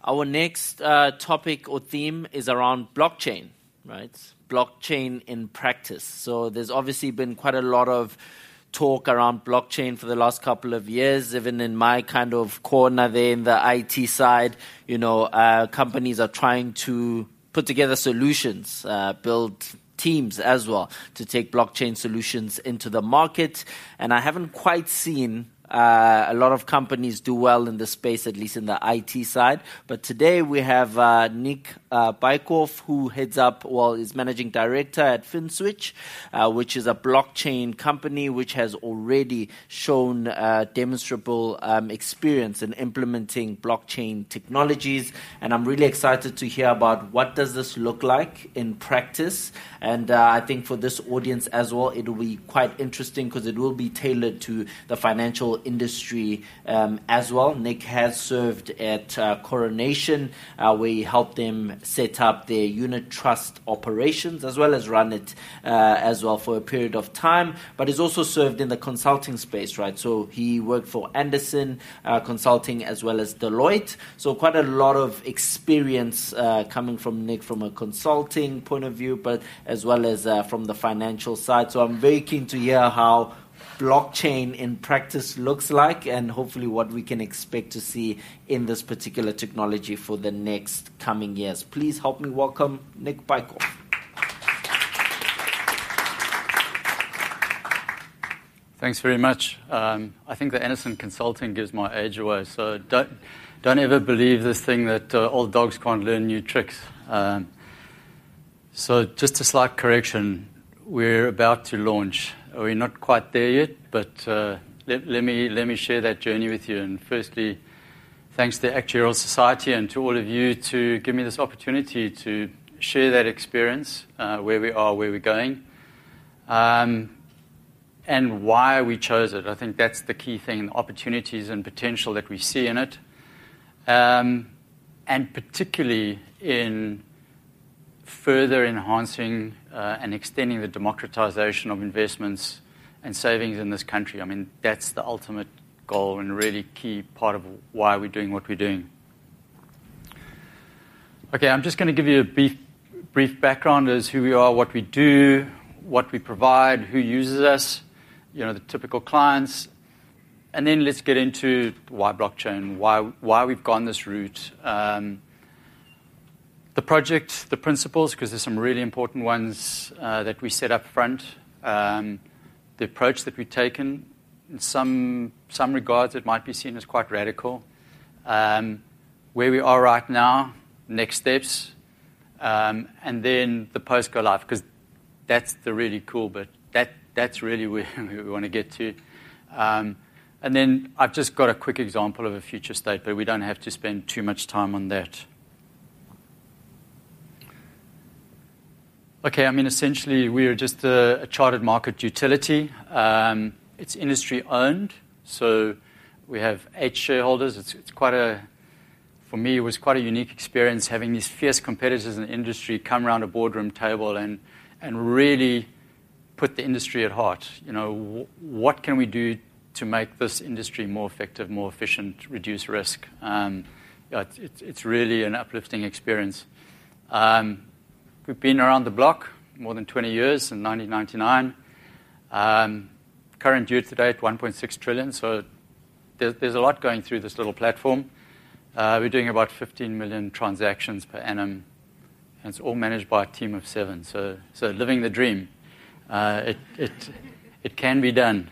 Our next topic or theme is around blockchain, right? Blockchain in practice. So there's obviously been quite a lot of talk around blockchain for the last couple of years. Even in my kind of corner there in the IT side, companies are trying to put together solutions, build teams as well to take blockchain solutions into the market. And I haven't quite seen a lot of companies do well in the space, at least in the IT side. But today we have Nick Bykoff, who is managing director at FinSwitch, which is a blockchain company which has already shown demonstrable experience in implementing blockchain technologies. And I'm really excited to hear about what does this look like in practice. And I think for this audience as well, it will be quite interesting because it will be tailored to the financial industry as well. Nick has served at Coronation, where he helped them set up their unit trust operations as well as run it as well for a period of time. But he's also served in the consulting space, right? So he worked for Anderson Consulting as well as Deloitte. So quite a lot of experience coming from Nick from a consulting point of view, but as well as from the financial side. So I'm very keen to hear how blockchain in practice looks like and hopefully what we can expect to see in this particular technology for the next coming years. Please help me welcome Nick Bykoff. Thanks very much. I think the Anderson Consulting gives my age away, so don't ever believe this thing that old dogs can't learn new tricks. So just a slight correction, we're about to launch. We're not quite there yet, but let me share that journey with you. And firstly, thanks to the Actuarial Society and to all of you to give me this opportunity to share that experience, where we are, where we're going, and why we chose it. I think that's the key thing, the opportunities and potential that we see in it, and particularly in further enhancing and extending the democratization of investments and savings in this country. I mean, that's the ultimate goal and a really key part of why we're doing what we're doing. Okay, I'm just going to give you a brief background as who we are, what we do, what we provide, who uses us, the typical clients, and then let's get into why blockchain, why we've gone this route. The project, the principles, because there's some really important ones that we set up front. The approach that we've taken, in some regards, it might be seen as quite radical. Where we are right now, next steps, and then the post-go live, because that's the really cool bit. That's really where we want to get to. And then I've just got a quick example of a future state, but we don't have to spend too much time on that. Okay, I mean, essentially, we're just a chartered market utility. It's industry-owned, so we have 8 shareholders. It's for me, it was quite a unique experience having these fierce competitors in the industry come around a boardroom table and really put the industry at heart. What can we do to make this industry more effective, more efficient, reduce risk? It's really an uplifting experience. We've been around the block more than 20 years, since 1999. Current year to date, 1.6 trillion. So there's a lot going through this little platform. We're doing about 15 million transactions per annum, and it's all managed by a team of 7. So living the dream. It can be done.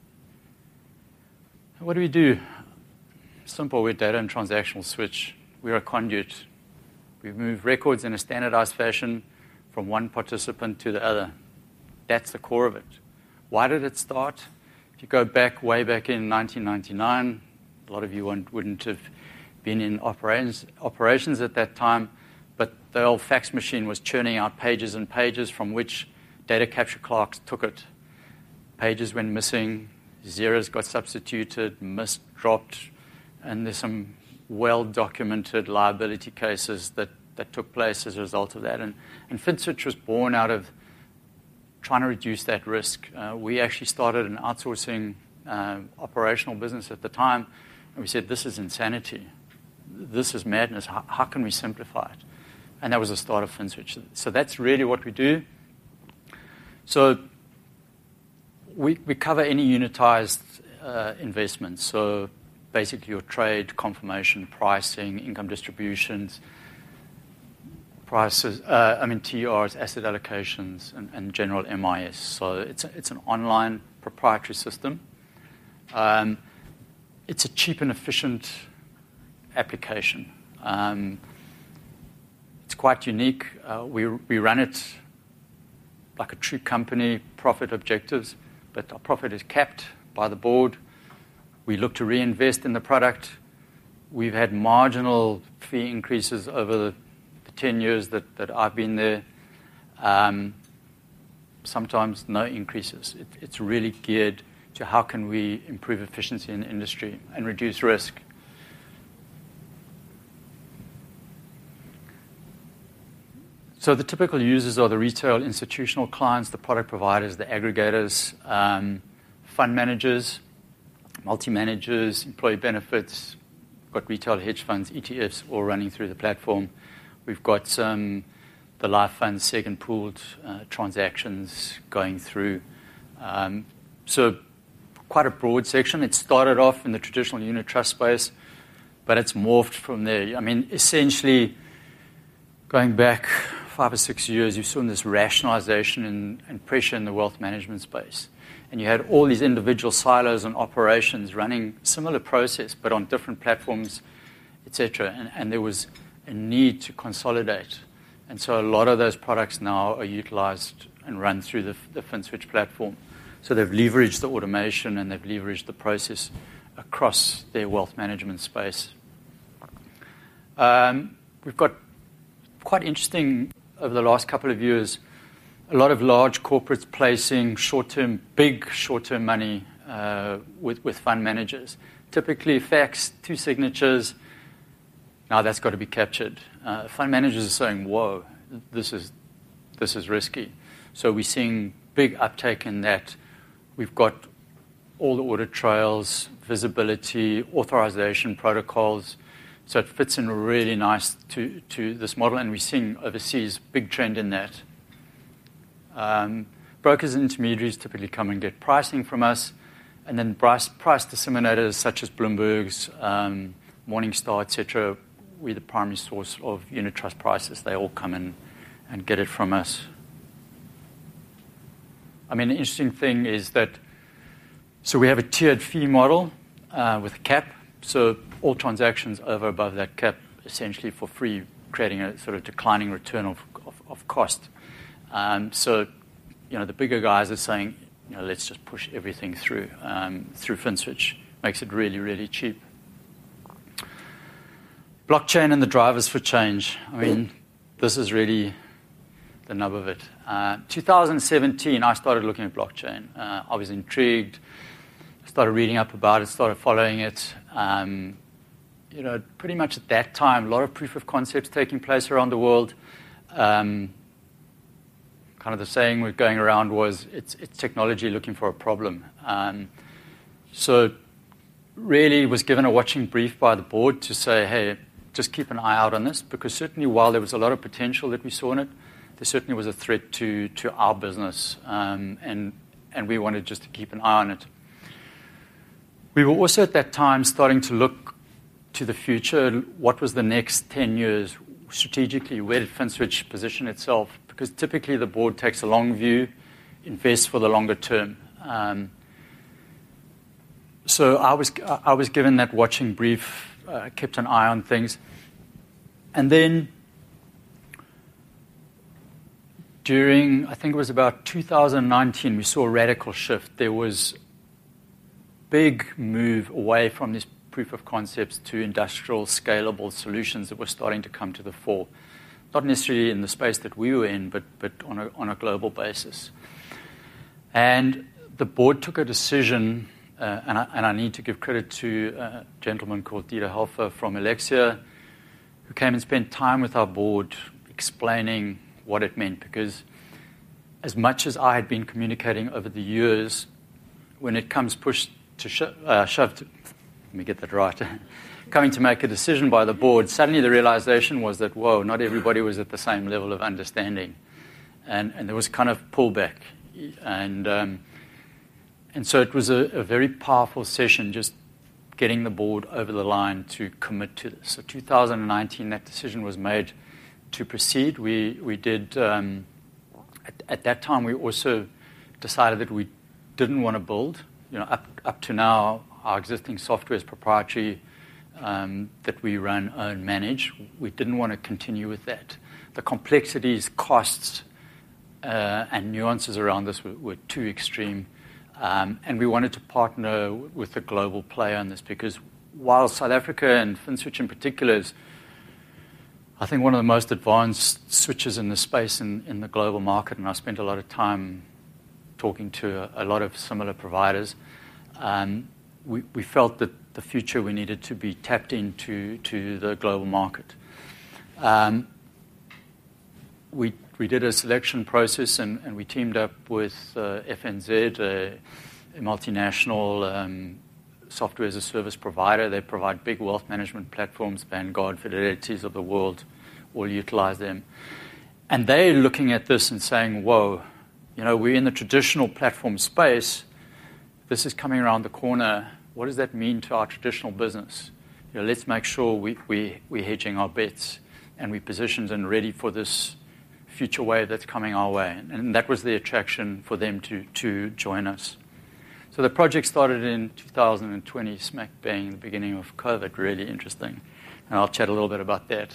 What do we do? Simple, we're data and transactional switch. We're a conduit. We move records in a standardized fashion from one participant to the other. That's the core of it. Why did it start? If you go way back in 1999, a lot of you wouldn't have been in operations at that time, but the old fax machine was churning out pages and pages from which data capture clerks took it. Pages went missing, zeros got substituted, missed, dropped, and there's some well-documented liability cases that took place as a result of that. And FinSwitch was born out of trying to reduce that risk. We actually started an outsourcing operational business at the time, and we said, this is insanity. this is madness. How can we simplify it? And that was the start of FinSwitch. So that's really what we do. So we cover any unitized investments. So basically your trade, confirmation, pricing, income distributions, prices, TRs, asset allocations, and general MIS. So it's an online proprietary system. It's a cheap and efficient application. It's quite unique. We run it like a true company, profit objectives, but our profit is capped by the board. We look to reinvest in the product. We've had marginal fee increases over the 10 years that I've been there. Sometimes no increases. It's really geared to how can we improve efficiency in the industry and reduce risk. So the typical users are the retail institutional clients, the product providers, the aggregators, fund managers, multi-managers, employee benefits. We've got retail hedge funds, ETFs, all running through the platform. We've got the life funds, second pooled transactions going through. So quite a broad section. It started off in the traditional unit trust space, but it's morphed from there. I mean, essentially, going back 5 or 6 years, you saw this rationalization and pressure in the wealth management space. And you had all these individual silos and operations running similar process, but on different platforms, etc. And there was a need to consolidate. And so a lot of those products now are utilized and run through the FinSwitch platform. So they've leveraged the automation and they've leveraged the process across their wealth management space. We've got quite interesting over the last couple of years, a lot of large corporates placing big short-term money with fund managers. Typically, fax, 2 signatures. Now that's got to be captured. Fund managers are saying, "Whoa, this is risky." So we're seeing big uptake in that. We've got all the audit trails, visibility, authorization protocols. So it fits in really nice to this model, and we're seeing overseas big trend in that. Brokers and intermediaries typically come and get pricing from us, and then price disseminators such as Bloomberg's, Morningstar, etc. We're the primary source of unit trust prices. They all come in and get it from us. I mean, the interesting thing is that so we have a tiered fee model with a cap. So all transactions over above that cap essentially for free, creating a sort of declining return of cost. So, the bigger guys are saying, let's just push everything through FinSwitch. Makes it really, really cheap. Blockchain and the drivers for change. I mean, this is really the nub of it. 2017, I started looking at blockchain. I was intrigued. Started reading up about it, started following it. Pretty much at that time, a lot of proof of concepts taking place around the world. Kind of the saying we're going around was, it's technology looking for a problem. So really was given a watching brief by the board to say, hey, just keep an eye out on this, because certainly while there was a lot of potential that we saw in it, there certainly was a threat to our business, and we wanted just to keep an eye on it. We were also at that time starting to look to the future. What was the next 10 years strategically? Where did FinSwitch position itself? Because typically the board takes a long view, invests for the longer term. So I was given that watching brief, kept an eye on things. And then during, I think it was about 2019, we saw a radical shift. There was big move away from these proof of concepts to industrial scalable solutions that were starting to come to the fore. Not necessarily in the space that we were in, but on a global basis. And the board took a decision, and I need to give credit to a gentleman called Dieter Helfer from Alexia, who came and spent time with our board explaining what it meant. Because as much as I had been communicating over the years, when it comes push to shove, let me get that right. coming to make a decision by the board, suddenly the realization was that, whoa, not everybody was at the same level of understanding. And there was kind of pullback. And so it was a very powerful session, just getting the board over the line to commit to this. So 2019, that decision was made to proceed. We did, at that time, we also decided that we didn't want to build. Up to now, our existing software is proprietary, that we run, own, manage. We didn't want to continue with that. The complexities, costs, and nuances around this were too extreme. And we wanted to partner with a global player on this because while South Africa and FinSwitch in particular is, I think, one of the most advanced switches in the space in the global market, and I spent a lot of time talking to a lot of similar providers, we felt that the future we needed to be tapped into the global market. We did a selection process and we teamed up with FNZ, a multinational software as a service provider. They provide big wealth management platforms. Vanguard, Fidelities of the world all utilize them. And they're looking at this and saying, whoa, we're in the traditional platform space. This is coming around the corner. What does that mean to our traditional business? Let's make sure we're hedging our bets and we're positioned and ready for this future wave that's coming our way. And that was the attraction for them to join us. So the project started in 2020, smack bang, the beginning of COVID, really interesting. And I'll chat a little bit about that.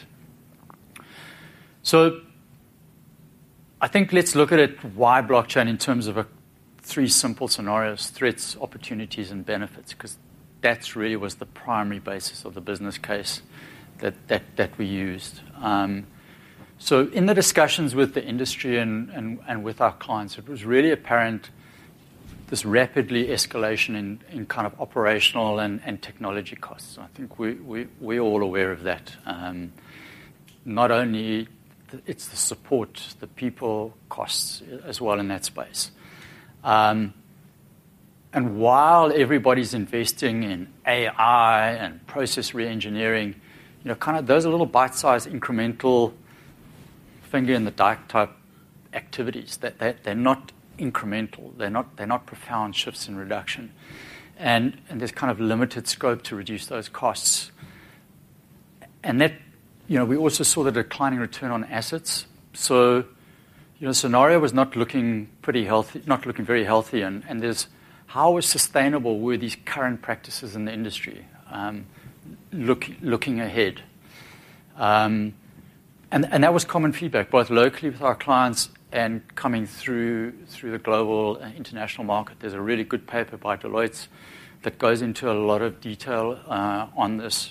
So I think let's look at it, why blockchain, in terms of three simple scenarios: threats, opportunities, and benefits, because that really was the primary basis of the business case that we used. So in the discussions with the industry and with our clients, it was really apparent this rapidly escalation in kind of operational and technology costs. I think we're all aware of that. Not only it's the support, the people costs as well in that space. And while everybody's investing in AI and process re-engineering, kind of those are little bite-sized incremental finger in the dike type activities. That they're not incremental. They're not profound shifts in reduction, and there's kind of limited scope to reduce those costs. And that we also saw the declining return on assets. So the scenario was not looking very healthy, and there's how sustainable were these current practices in the industry, looking ahead. And that was common feedback, both locally with our clients and coming through the global international market. There's a really good paper by Deloitte that goes into a lot of detail on this.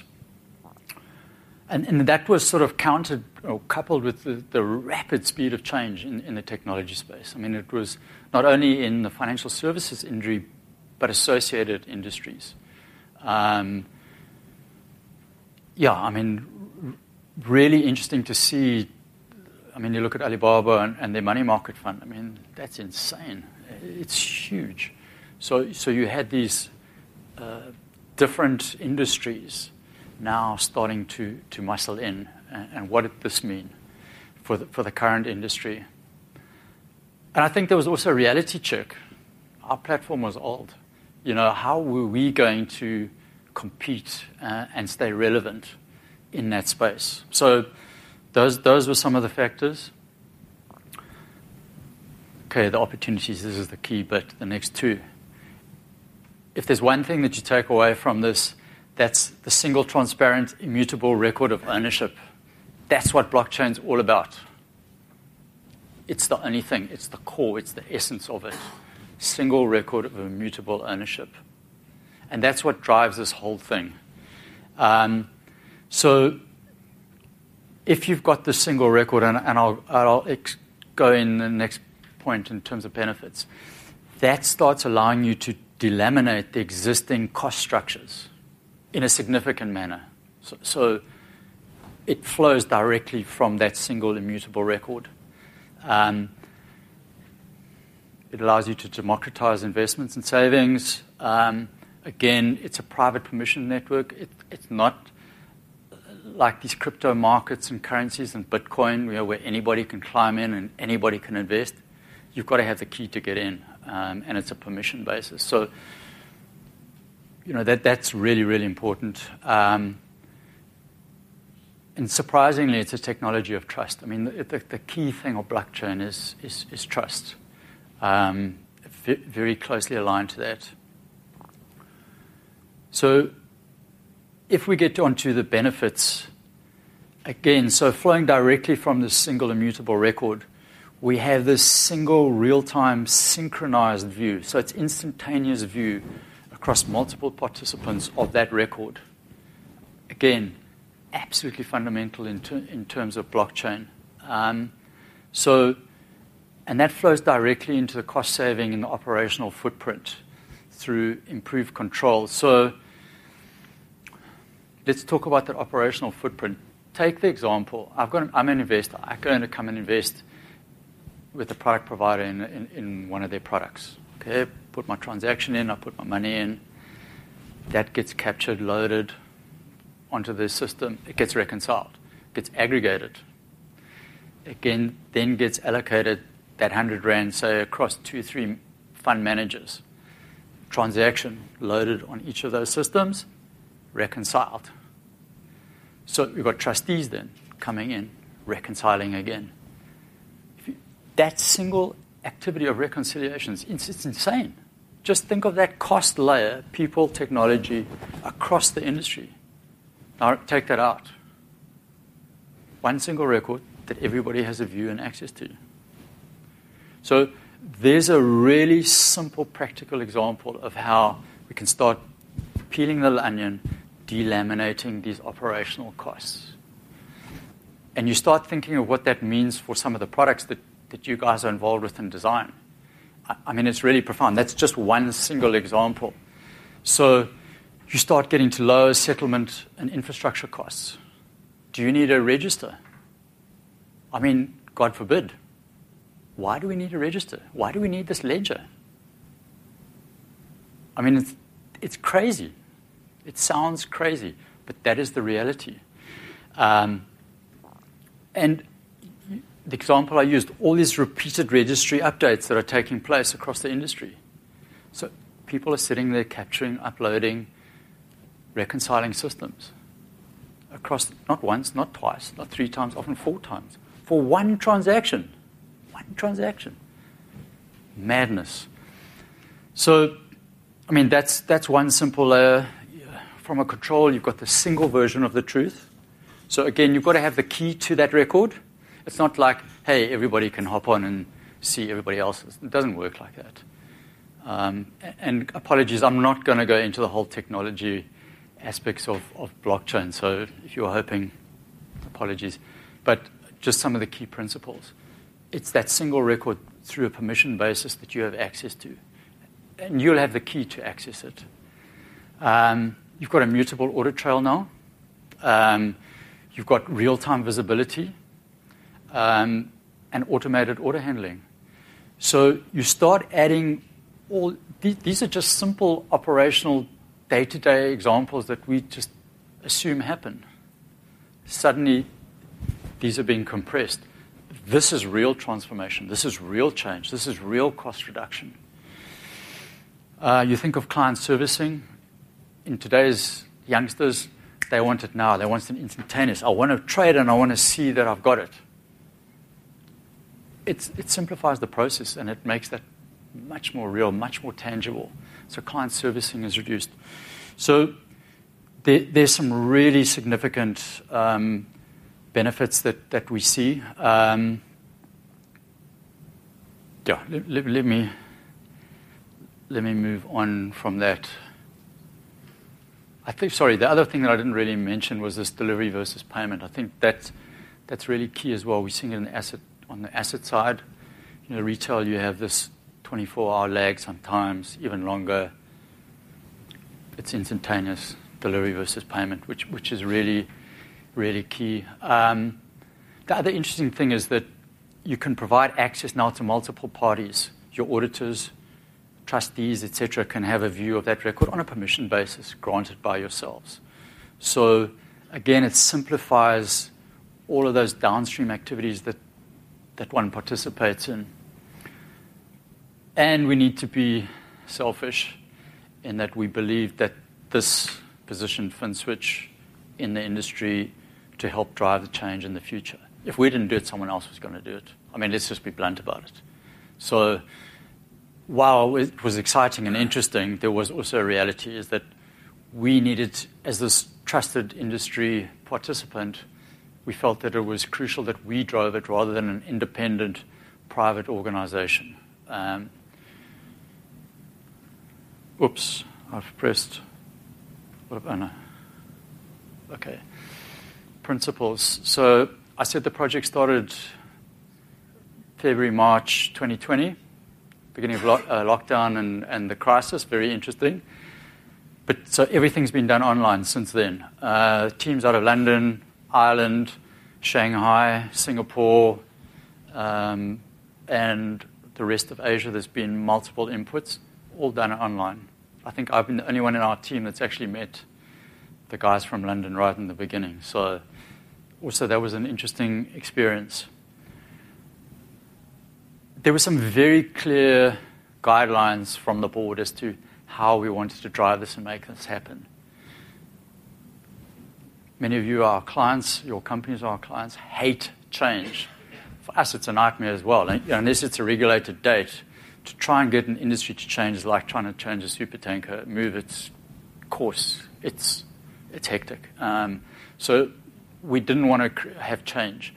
And that was sort of countered or coupled with the rapid speed of change in the technology space. I mean, it was not only in the financial services industry, but associated industries. Really interesting to see. I mean, you look at Alibaba and their money market fund. I mean, that's insane. It's huge. So you had these different industries now starting to muscle in, and what did this mean for the current industry? And I think there was also a reality check. Our platform was old. How were we going to compete and stay relevant in that space? So those were some of the factors. Okay, the opportunities, this is the key bit, the next two. If there's one thing that you take away from this, that's the single, transparent, immutable record of ownership. That's what blockchain's all about. It's the only thing. It's the core. It's the essence of it. Single record of immutable ownership. And that's what drives this whole thing. So if you've got this single record, and I'll go in the next point in terms of benefits, that starts allowing you to delaminate the existing cost structures in a significant manner. So it flows directly from that single immutable record. It allows you to democratize investments and savings. Again, it's a private permission network. It's not like these crypto markets and currencies and Bitcoin, where anybody can climb in and anybody can invest, you've got to have the key to get in, and it's a permission basis. So, that's really, really important. And surprisingly, it's a technology of trust. I mean, the key thing of blockchain is trust. Very closely aligned to that. So if we get onto the benefits, again, so flowing directly from this single immutable record, we have this single real-time synchronized view. So it's instantaneous view across multiple participants of that record. Again, absolutely fundamental in terms of blockchain. And that flows directly into the cost saving and the operational footprint through improved control. So let's talk about that operational footprint. Take the example. I'm an investor. I'm going to come and invest with a product provider in one of their products. Okay, put my transaction in, I put my money in. That gets captured, loaded onto the system. It gets reconciled, gets aggregated. Again, then gets allocated that 100 Rand, say, across 2-3 fund managers. Transaction loaded on each of those systems, reconciled. So we've got trustees then coming in, reconciling again. That single activity of reconciliation, it's insane. Just think of that cost layer, people, technology, across the industry. Now take that out. One single record that everybody has a view and access to. So there's a really simple, practical example of how we can start peeling the onion, delaminating these operational costs. And you start thinking of what that means for some of the products that you guys are involved with in design. I mean, it's really profound. That's just one single example. So you start getting to lower settlement and infrastructure costs. Do you need a register? I mean, God forbid. Why do we need a register? Why do we need this ledger? I mean, it's crazy. It sounds crazy, but that is the reality. And the example I used, all these repeated registry updates that are taking place across the industry. So people are sitting there capturing, uploading, reconciling systems across not once, not twice, not 3 times, often 4 times, for one transaction. One transaction. Madness. So, I mean, that's one simple layer. From a control, you've got the single version of the truth. So again, you've got to have the key to that record. It's not like, hey, everybody can hop on and see everybody else's. It doesn't work like that. And apologies, I'm not going to go into the whole technology aspects of blockchain. So if you're hoping, apologies. But just some of the key principles. It's that single record through a permission basis that you have access to. And you'll have the key to access it. You've got a mutable audit trail now. You've got real-time visibility. And automated order handling. So you start adding all these are just simple operational day-to-day examples that we just assume happen. Suddenly, these are being compressed. This is real transformation. This is real change. This is real cost reduction. You think of client servicing. In today's youngsters, they want it now. They want it instantaneous. I want to trade and I want to see that I've got it. It simplifies the process and it makes that much more real, much more tangible. So client servicing is reduced. So there's some really significant benefits that we see. Let me move on from that. The other thing that I didn't really mention was this delivery versus payment. I think that's really key as well. We're seeing it on the asset side. Retail, you have this 24-hour lag sometimes, even longer. It's instantaneous delivery versus payment, which is really, really key. The other interesting thing is that you can provide access now to multiple parties. Your auditors, trustees, etc., can have a view of that record on a permission basis granted by yourselves. So again, it simplifies all of those downstream activities that one participates in. And we need to be selfish in that we believe that this positioned FinSwitch in the industry to help drive the change in the future. If we didn't do it, someone else was going to do it. I mean, let's just be blunt about it. So while it was exciting and interesting, there was also a reality is that we needed, as this trusted industry participant, we felt that it was crucial that we drove it rather than an independent private organization. Oops, I've pressed. Oh no. Okay. Principles. So I said the project started February, March 2020, beginning of lockdown and the crisis. Very interesting. But so everything's been done online since then. Teams out of London, Ireland, Shanghai, Singapore, and the rest of Asia. There's been multiple inputs, all done online. I think I've been the only one in our team that's actually met the guys from London right in the beginning. So also that was an interesting experience. There were some very clear guidelines from the board as to how we wanted to drive this and make this happen. Many of you are our clients, your companies are our clients, hate change. For us, it's a nightmare as well. Unless it's a regulated date, to try and get an industry to change is like trying to change a supertanker, move its course. It's hectic. So we didn't want to have change.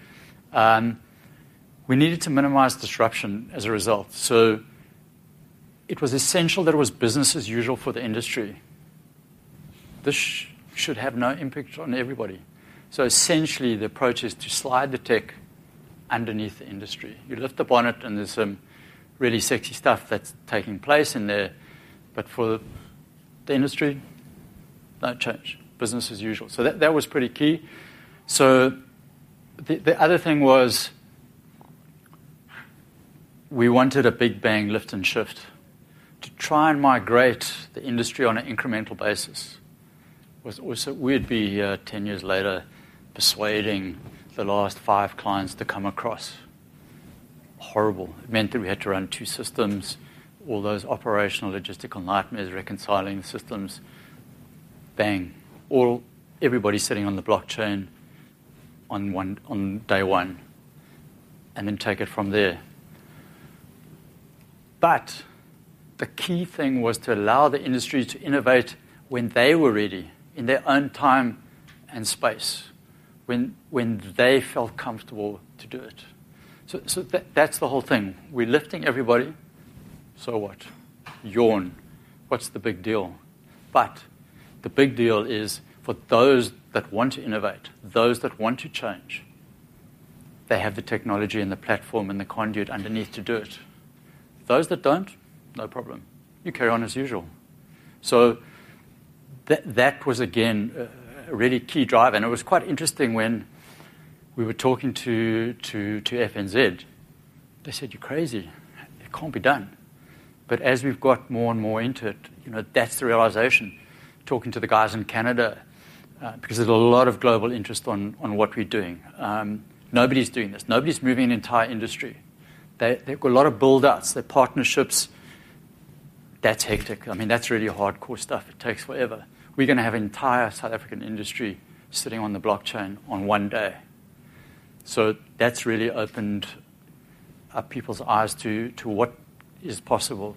We needed to minimize disruption as a result. So it was essential that it was business as usual for the industry. This should have no impact on everybody. So essentially, the approach is to slide the tech underneath the industry. You lift the bonnet, and there's some really sexy stuff that's taking place in there. But for the industry, no change. Business as usual. So that was pretty key. So the other thing was we wanted a big bang lift and shift to try and migrate the industry on an incremental basis. Was also we'd be 10 years later persuading the last 5 clients to come across. Horrible. It meant that we had to run 2 systems, all those operational logistical nightmares, reconciling the systems. Bang. Everybody sitting on the blockchain on day one, and then take it from there. But the key thing was to allow the industry to innovate when they were ready, in their own time and space, when they felt comfortable to do it. So that's the whole thing. We're lifting everybody. So what? Yawn. What's the big deal? But the big deal is for those that want to innovate, those that want to change, they have the technology and the platform and the conduit underneath to do it. Those that don't, no problem. You carry on as usual. So that was, again, a really key driver. And it was quite interesting when we were talking to FNZ. They said, you're crazy. It can't be done. But as we've got more and more into it, that's the realization. Talking to the guys in Canada, because there's a lot of global interest on what we're doing. Nobody's doing this. Nobody's moving an entire industry. They've got a lot of build-outs, their partnerships. That's hectic. I mean, that's really hardcore stuff. It takes forever. We're going to have an entire South African industry sitting on the blockchain on one day. So that's really opened up people's eyes to what is possible.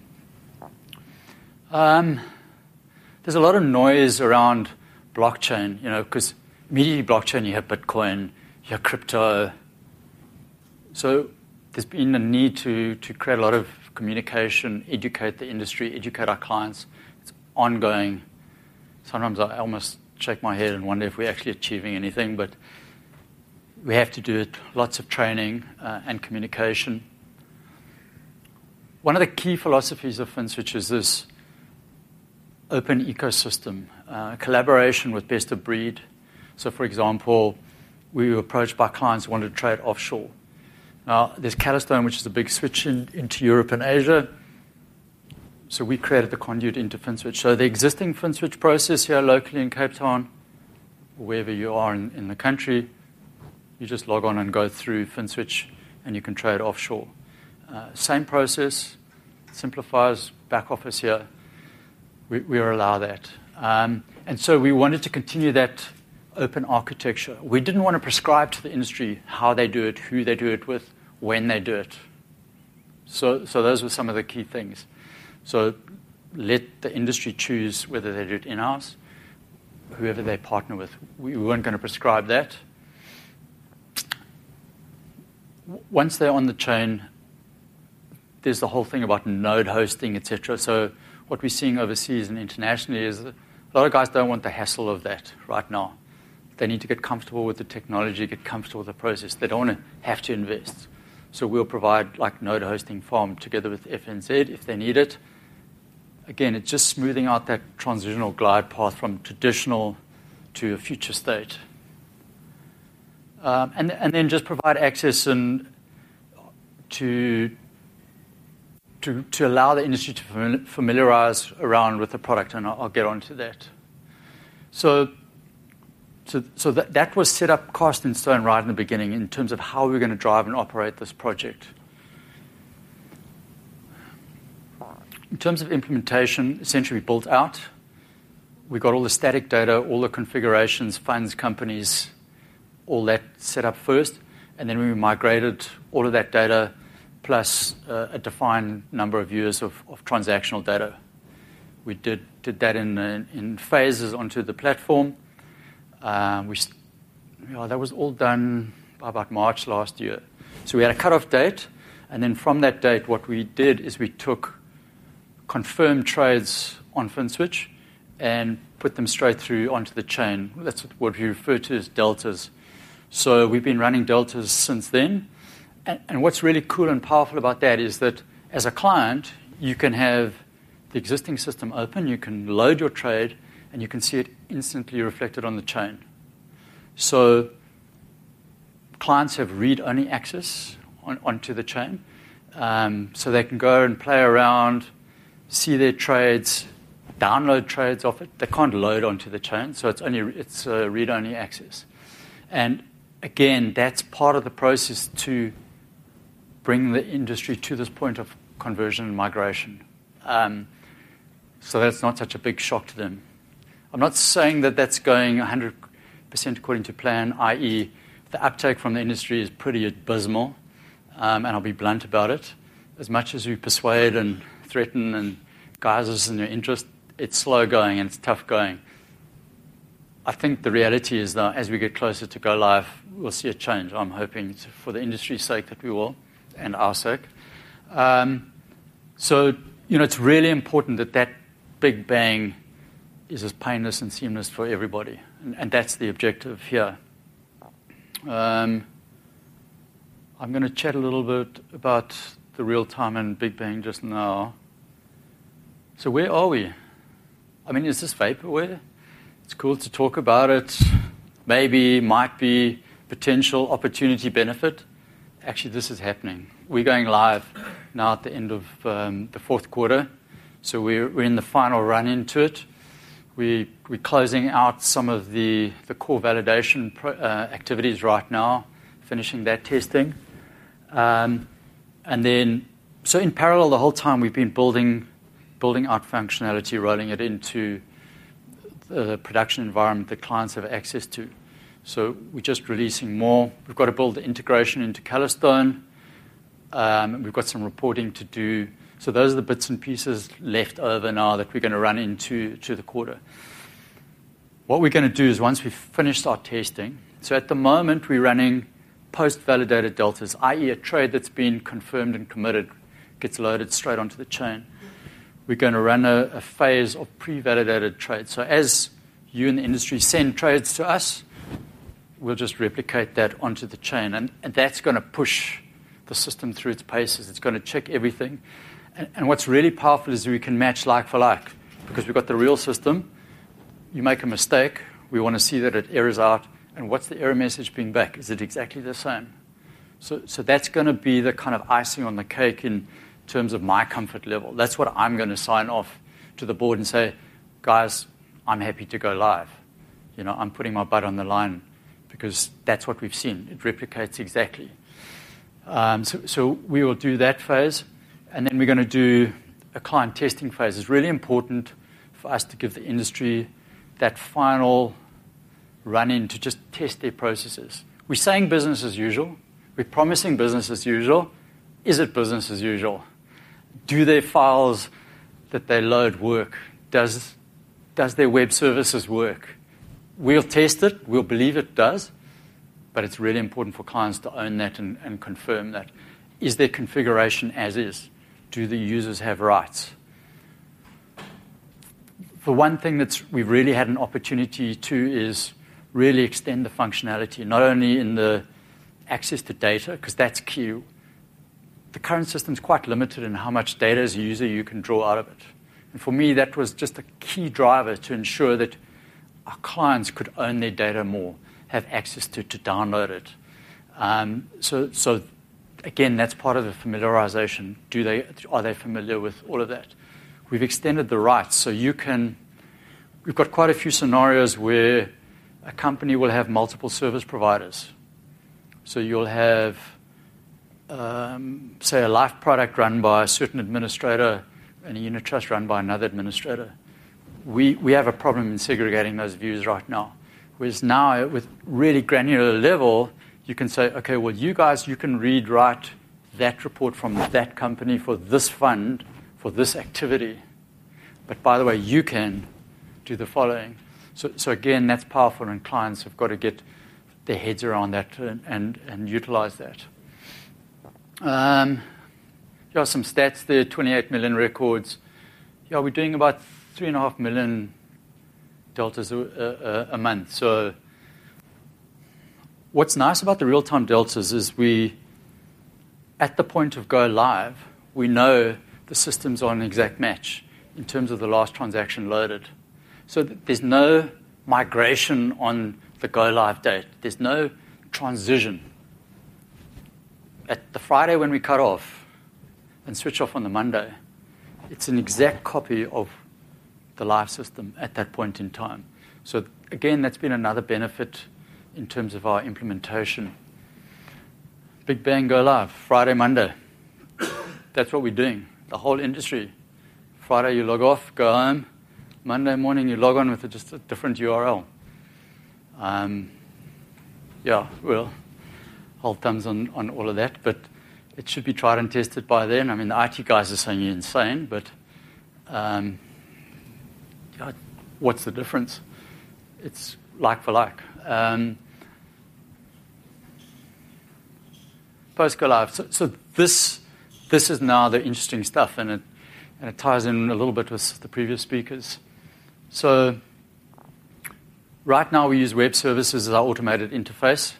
There's a lot of noise around blockchain, because immediately blockchain, you have Bitcoin, you have crypto. So there's been a need to create a lot of communication, educate the industry, educate our clients. It's ongoing. Sometimes I almost shake my head and wonder if we're actually achieving anything, but we have to do it. Lots of training and communication. One of the key philosophies of FinSwitch is this open ecosystem, collaboration with best of breed. So, for example, we were approached by clients who wanted to trade offshore. Now, there's Calastone, which is a big switch into Europe and Asia. So we created the conduit into FinSwitch. So the existing FinSwitch process here locally in Cape Town, wherever you are in the country, you just log on and go through FinSwitch, and you can trade offshore. Same process, simplifies back office here. We allow that. And so we wanted to continue that open architecture. We didn't want to prescribe to the industry how they do it, who they do it with, when they do it. So those were some of the key things. So let the industry choose whether they do it in-house, whoever they partner with. We weren't going to prescribe that. Once they're on the chain, there's the whole thing about node hosting, etc. So what we're seeing overseas and internationally is a lot of guys don't want the hassle of that right now. They need to get comfortable with the technology, get comfortable with the process. They don't want to have to invest. So we'll provide like node hosting farm together with FNZ if they need it. Again, it's just smoothing out that transitional glide path from traditional to a future state. And then just provide access and to allow the industry to familiarize around with the product, and I'll get onto that. So that was set up cast in stone right in the beginning in terms of how we're going to drive and operate this project. In terms of implementation, essentially we built out. We got all the static data, all the configurations, funds, companies, all that set up first, and then we migrated all of that data plus a defined number of years of transactional data. We did that in phases onto the platform. That was all done by about March last year. So we had a cutoff date, and then from that date, what we did is we took confirmed trades on FinSwitch and put them straight through onto the chain. That's what we refer to as deltas. So we've been running deltas since then. And what's really cool and powerful about that is that as a client, you can have the existing system open, you can load your trade, and you can see it instantly reflected on the chain. So clients have read-only access onto the chain. So they can go and play around, see their trades, download trades off it. They can't load onto the chain, so it's read-only access. And again, that's part of the process to bring the industry to this point of conversion and migration. So that's not such a big shock to them. I'm not saying that that's going 100% according to plan, i.e. the uptake from the industry is pretty abysmal, and I'll be blunt about it. As much as we persuade and threaten and guys, this is in your interest, it's slow going and it's tough going. I think the reality is that as we get closer to go live, we'll see a change. I'm hoping for the industry's sake that we will, and our sake. So, it's really important that big bang is as painless and seamless for everybody. And that's the objective here. I'm going to chat a little bit about the real time and big bang just now. So where are we? I mean, is this vaporware? It's cool to talk about it. Maybe, might be, potential, opportunity, benefit. Actually, this is happening. We're going live now at the end of the fourth quarter. So we're in the final run into it. We're closing out some of the core validation activities right now, finishing that testing. And then, so in parallel, the whole time we've been building out functionality, rolling it into the production environment that clients have access to. So we're just releasing more. We've got to build the integration into Calastone. We've got some reporting to do. So those are the bits and pieces left over now that we're going to run into the quarter. What we're going to do is once we've finished our testing, so at the moment we're running post-validated deltas, i.e. a trade that's been confirmed and committed gets loaded straight onto the chain. We're going to run a phase of pre-validated trades. So as you in the industry send trades to us, we'll just replicate that onto the chain. And that's going to push the system through its paces. It's going to check everything. And what's really powerful is we can match like for like, because we've got the real system. You make a mistake, we want to see that it errors out, and what's the error message being back? Is it exactly the same? So that's going to be the kind of icing on the cake in terms of my comfort level. That's what I'm going to sign off to the board and say, guys, I'm happy to go live. I'm putting my butt on the line because that's what we've seen. It replicates exactly. So we will do that phase, and then we're going to do a client testing phase. It's really important for us to give the industry that final run-in to just test their processes. We're saying business as usual. We're promising business as usual. Is it business as usual? Do their files that they load work? Does their web services work? We'll test it. We'll believe it does. But it's really important for clients to own that and confirm that. Is their configuration as is? Do the users have rights? The one thing that we've really had an opportunity to is really extend the functionality, not only in the access to data, because that's key. The current system is quite limited in how much data as a user you can draw out of it. And for me, that was just a key driver to ensure that our clients could own their data more, have access to download it. So again, that's part of the familiarization. Are they familiar with all of that? We've extended the rights, so we've got quite a few scenarios where a company will have multiple service providers. So you'll have, say, a life product run by a certain administrator and a unit trust run by another administrator. We have a problem in segregating those views right now. Whereas now, with really granular level, you can say, okay, well, you guys, you can write that report from that company for this fund, for this activity. But by the way, you can do the following. So again, that's powerful, and clients have got to get their heads around that and utilize that. Here are some stats there, 28 million records. Yeah, we're doing about 3.5 million deltas a month. So what's nice about the real-time deltas is at the point of go live, we know the systems are an exact match in terms of the last transaction loaded. So there's no migration on the go live date. There's no transition. At the Friday when we cut off and switch off on the Monday, it's an exact copy of the live system at that point in time. So again, that's been another benefit in terms of our implementation. Big bang, go live, Friday, Monday. That's what we're doing, the whole industry. Friday, you log off, go home. Monday morning, you log on with just a different URL. Well, hold thumbs on all of that, but it should be tried and tested by then. I mean, the IT guys are saying you're insane, but what's the difference? It's like for like. Post go live. So this is now the interesting stuff, and it ties in a little bit with the previous speakers. So right now we use web services as our automated interface.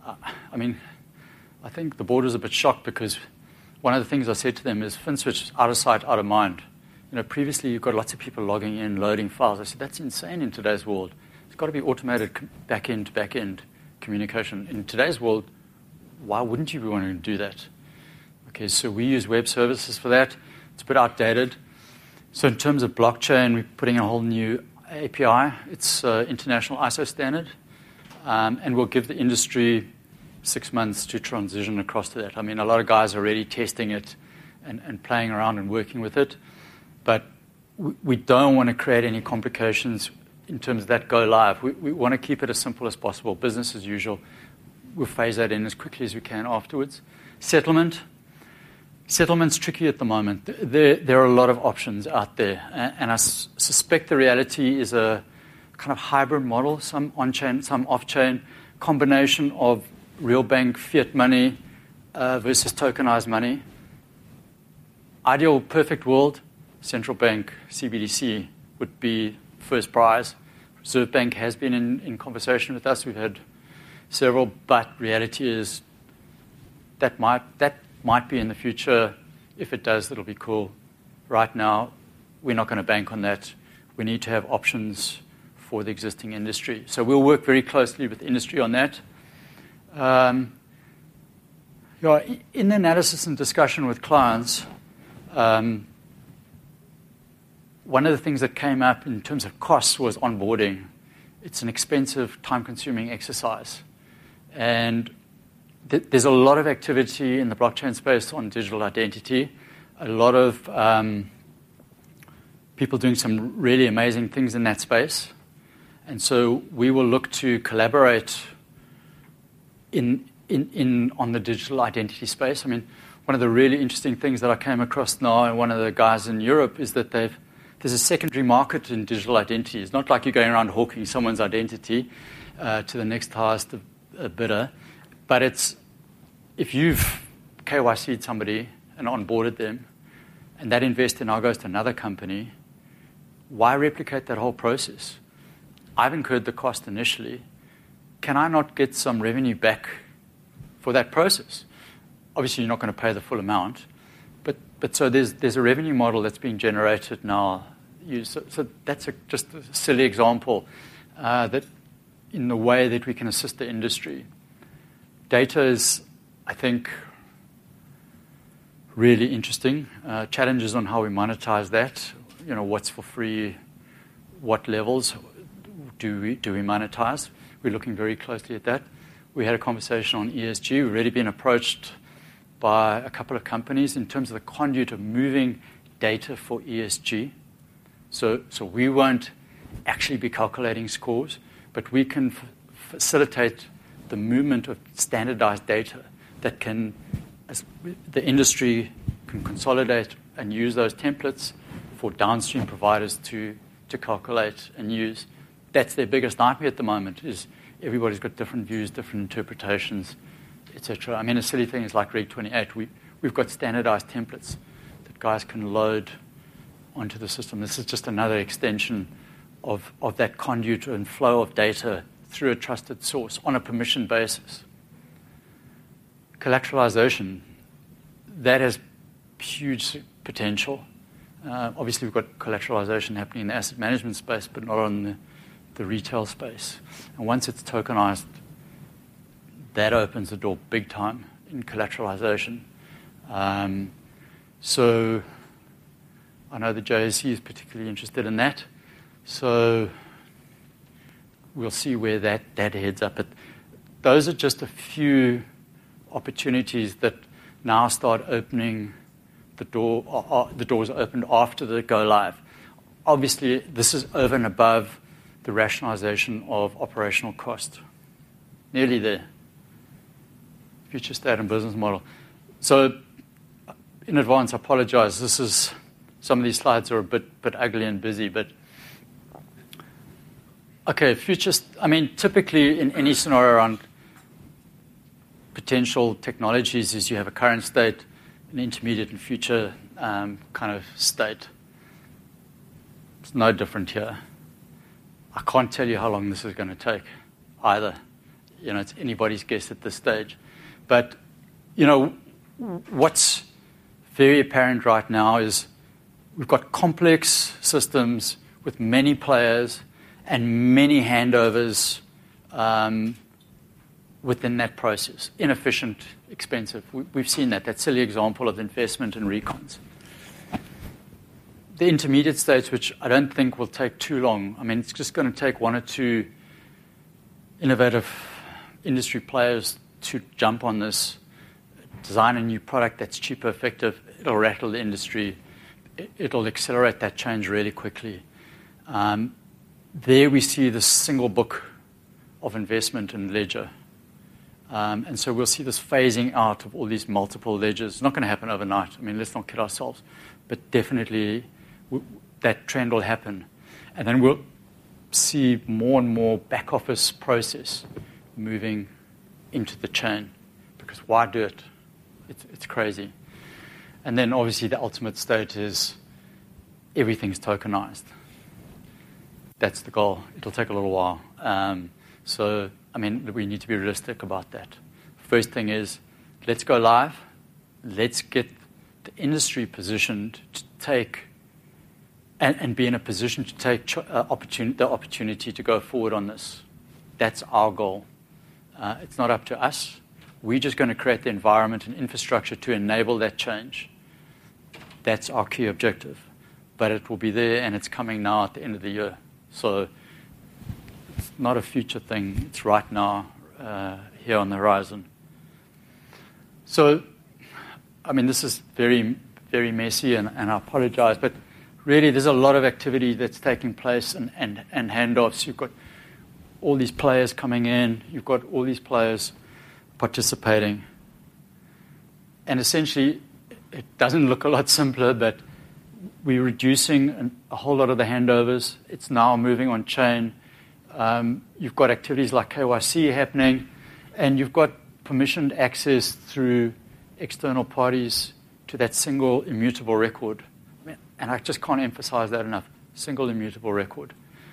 I think the board was a bit shocked because one of the things I said to them is FinSwitch is out of sight, out of mind. Previously you've got lots of people logging in, loading files. I said, that's insane in today's world. It's got to be automated back-end communication. In today's world, why wouldn't you be wanting to do that? Okay, so we use web services for that. It's a bit outdated. So in terms of blockchain, we're putting in a whole new API. It's international ISO standard. And we'll give the industry 6 months to transition across to that. I mean, a lot of guys are already testing it and playing around and working with it. But we don't want to create any complications in terms of that go live. We want to keep it as simple as possible, business as usual. We'll phase that in as quickly as we can afterwards. Settlement's tricky at the moment. There are a lot of options out there. And I suspect the reality is a kind of hybrid model, some on-chain, some off-chain, combination of real bank fiat money versus tokenized money. Ideal, perfect world, central bank, CBDC would be first prize. Reserve Bank has been in conversation with us. We've had several, but reality is that might be in the future. If it does, it'll be cool. Right now, we're not going to bank on that. We need to have options for the existing industry. So we'll work very closely with the industry on that. In the analysis and discussion with clients, one of the things that came up in terms of costs was onboarding. it's an expensive, time-consuming exercise. And there's a lot of activity in the blockchain space on digital identity, a lot of people doing some really amazing things in that space. And so we will look to collaborate on the digital identity space. I mean, one of the really interesting things that I came across now, and one of the guys in Europe, is that there's a secondary market in digital identity. It's not like you're going around hawking someone's identity to the next highest bidder, but it's if you've KYC'd somebody and onboarded them, and that investor now goes to another company, why replicate that whole process? I've incurred the cost initially. Can I not get some revenue back for that process? Obviously, you're not going to pay the full amount, but so there's a revenue model that's being generated now. So that's just a silly example that in the way that we can assist the industry. Data is, I think, really interesting. Challenges on how we monetize that. You know, what's for free, what levels do we monetize? We're looking very closely at that. We had a conversation on ESG. We've already been approached by a couple of companies in terms of the conduit of moving data for ESG. So we won't actually be calculating scores, but we can facilitate the movement of standardized data that can, as the industry can consolidate and use those templates for downstream providers to calculate and use. That's their biggest nightmare at the moment, is everybody's got different views, different interpretations, etc. I mean, a silly thing is like Reg 28. We've got standardized templates that guys can load onto the system. This is just another extension of that conduit and flow of data through a trusted source on a permission basis. Collateralization, that has huge potential. Obviously, we've got collateralization happening in the asset management space, but not on the retail space. And once it's tokenized, that opens the door big time in collateralization. So I know the JSE is particularly interested in that. So we'll see where that heads up. But those are just a few opportunities that now start opening the door. The doors are opened after the go live. Obviously, this is over and above the rationalization of operational cost. Nearly there. Future state and business model. So in advance, I apologize. Some of these slides are a bit ugly and busy, but okay, typically in any scenario around potential technologies is you have a current state, an intermediate and future kind of state. It's no different here. I can't tell you how long this is going to take either. You know, it's anybody's guess at this stage. But, you know, what's very apparent right now is we've got complex systems with many players and many handovers within that process. Inefficient, expensive. We've seen that silly example of investment in recons. The intermediate states, which I don't think will take too long. I mean, it's just going to take one or two innovative industry players to jump on this, design a new product that's cheaper, effective. It'll rattle the industry. It'll accelerate that change really quickly. There we see the single book of investment in ledger. And so we'll see this phasing out of all these multiple ledgers. It's not going to happen overnight. I mean, let's not kid ourselves. But definitely that trend will happen. And then we'll see more and more back office process moving into the chain. Because why do it? It's crazy. And then obviously the ultimate state is everything's tokenized. That's the goal. It'll take a little while. So, I mean, we need to be realistic about that. First thing is, let's go live. Let's get the industry positioned to take and be in a position to take the opportunity to go forward on this. That's our goal. It's not up to us. We're just going to create the environment and infrastructure to enable that change. That's our key objective. But it will be there, and it's coming now at the end of the year. So not a future thing. It's right now, here on the horizon. So, I mean, this is very, very messy, and I apologize, but really there's a lot of activity that's taking place and handoffs. You've got all these players coming in. You've got all these players participating. And essentially, it doesn't look a lot simpler, but we're reducing a whole lot of the handovers. It's now moving on chain. You've got activities like KYC happening, and you've got permissioned access through external parties to that single immutable record. And I just can't emphasize that enough. Single immutable record.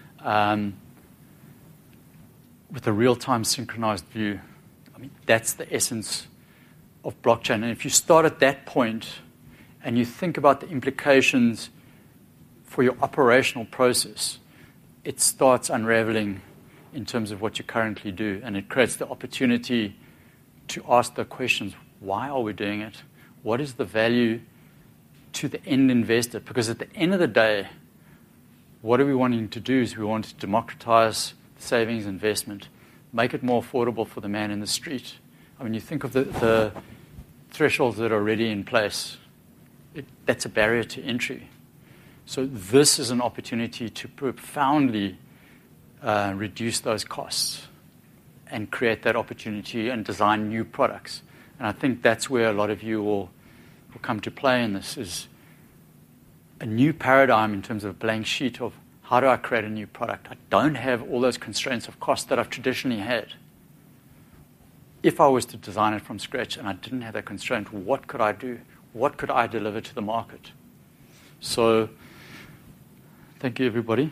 With a real-time synchronized view. I mean, that's the essence of blockchain. And if you start at that point and you think about the implications for your operational process, it starts unraveling in terms of what you currently do. And it creates the opportunity to ask the questions, why are we doing it? What is the value to the end investor? Because at the end of the day, what are we wanting to do is we want to democratize savings investment, make it more affordable for the man in the street. I mean, you think of the thresholds that are already in place. That's a barrier to entry. So this is an opportunity to profoundly reduce those costs and create that opportunity and design new products. And I think that's where a lot of you will come to play in this, is a new paradigm in terms of a blank sheet of how do I create a new product? I don't have all those constraints of cost that I've traditionally had. If I was to design it from scratch and I didn't have that constraint, what could I do? What could I deliver to the market? So thank you, everybody.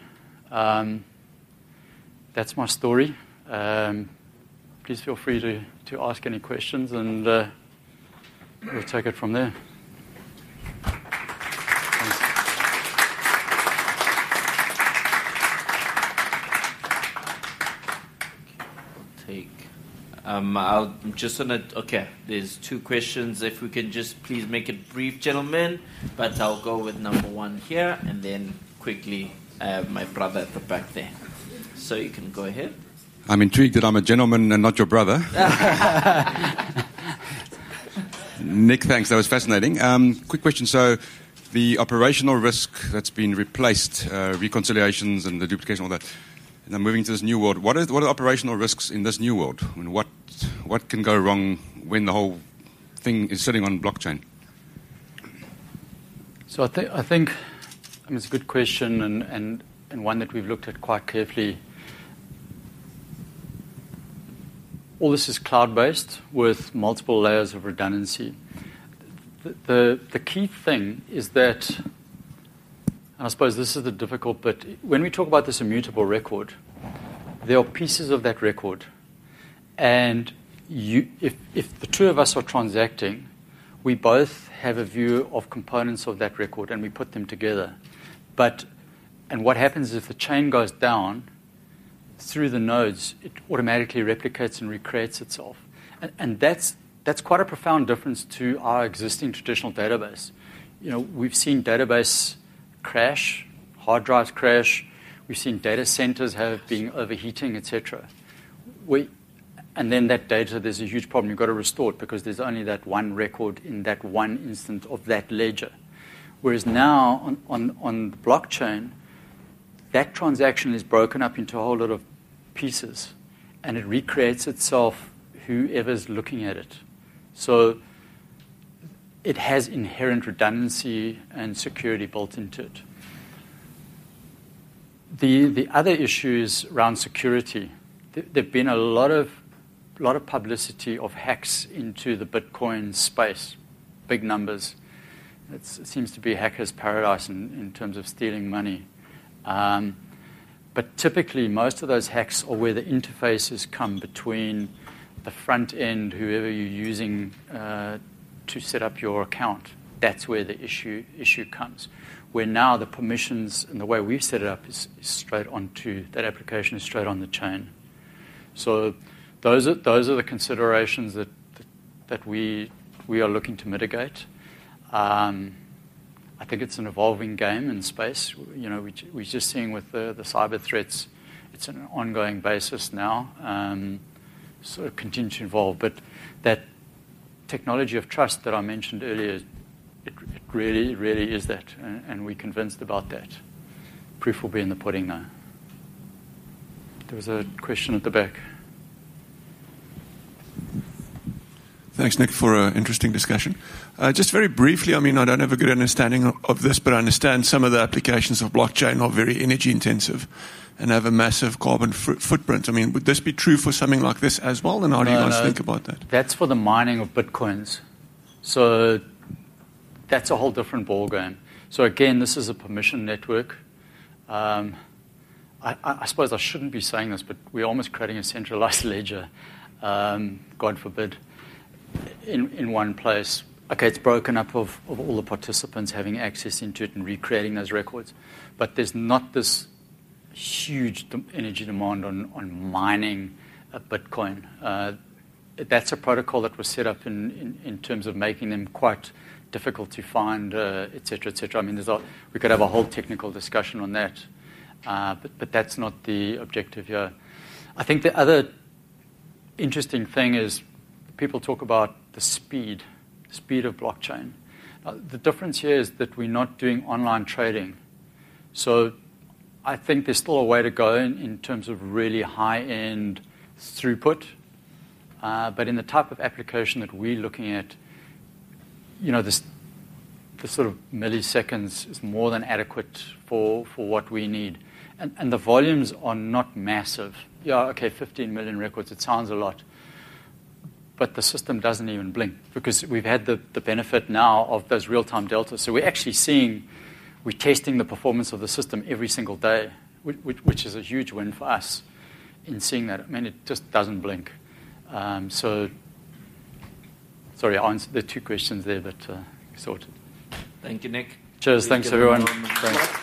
That's my story. Please feel free to ask any questions, and we'll take it from there. I'm just on it. Okay, there's two questions. If we can just please make it brief, gentlemen. But I'll go with number one here, and then quickly my brother at the back there. So you can go ahead. I'm intrigued that I'm a gentleman and not your brother. Nick, thanks. That was fascinating. Quick question. So the operational risk that's been replaced, reconciliations and the duplication, all that, and I'm moving to this new world. What are the operational risks in this new world? I mean, what can go wrong when the whole thing is sitting on blockchain? So I think it's a good question, and one that we've looked at quite carefully. All this is cloud-based with multiple layers of redundancy. The key thing is that, and I suppose this is the difficult bit, when we talk about this immutable record, there are pieces of that record. And if the two of us are transacting, we both have a view of components of that record and we put them together. And what happens is if the chain goes down, through the nodes, it automatically replicates and recreates itself. And that's quite a profound difference to our existing traditional database. We've seen database crash, hard drives crash. We've seen data centers being overheating, etc. And then that data, there's a huge problem. You've got to restore it because there's only that one record in that one instant of that ledger. Whereas now on the blockchain, that transaction is broken up into a whole lot of pieces, and it recreates itself whoever's looking at it. So it has inherent redundancy and security built into it. The other issues around security. There've been a lot of publicity of hacks into the Bitcoin space, big numbers. It seems to be hackers' paradise in terms of stealing money. But typically, most of those hacks are where the interfaces come between the front end, whoever you're using to set up your account. That's where the issue comes. Where now the permissions and the way we've set it up is straight onto that application, is straight on the chain. So those are the considerations that we are looking to mitigate. I think it's an evolving game in space. We're just seeing with the cyber threats it's an ongoing basis now, sort of continue to evolve. But that technology of trust that I mentioned earlier, it really, really is that, and we're convinced about that. Proof will be in the pudding now. There was a question at the back. Thanks, Nick, for an interesting discussion. Just very briefly, I mean, I don't have a good understanding of this, but I understand some of the applications of blockchain are very energy intensive and have a massive carbon footprint. I mean, would this be true for something like this as well? And how do you guys think about that? That's for the mining of Bitcoins. So that's a whole different ballgame. So again, this is a permission network. I suppose I shouldn't be saying this, but we're almost creating a centralized ledger, God forbid, in one place. Okay, it's broken up of all the participants having access into it and recreating those records. But there's not this huge energy demand on mining a Bitcoin. That's a protocol that was set up in terms of making them quite difficult to find, et cetera, et cetera. I mean, we could have a whole technical discussion on that. But that's not the objective here. I think the other interesting thing is people talk about the speed of blockchain. The difference here is that we're not doing online trading. So I think there's still a way to go in terms of really high-end throughput. But in the type of application that we're looking at, the sort of milliseconds is more than adequate for what we need. And the volumes are not massive. Yeah, okay, 15 million records, it sounds a lot. But the system doesn't even blink because we've had the benefit now of those real-time deltas. So we're actually we're testing the performance of the system every single day, which is a huge win for us in seeing that. I mean, it just doesn't blink. Sorry, I answered the two questions there, but sorted. Thank you, Nick. Cheers. Thanks, everyone. Thanks.